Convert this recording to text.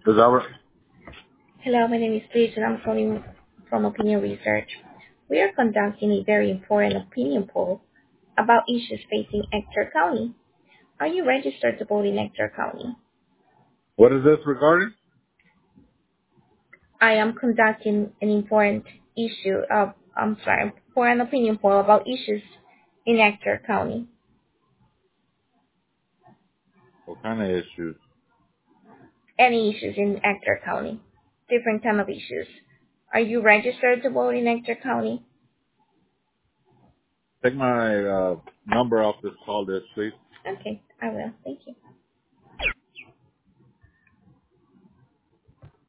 Is that right? Hello, my name is Paige and I'm calling from Opinion Research. We are conducting a very important opinion poll about issues facing Ector County. Are you registered to vote in Ector County? What is this regarding? I am conducting an important for an opinion poll about issues in Ector County. What kind of issues? Any issues in Ector County. Different kind of issues. Are you registered to vote in Ector County? Take my number off this call list, please. Okay, I will. Thank you.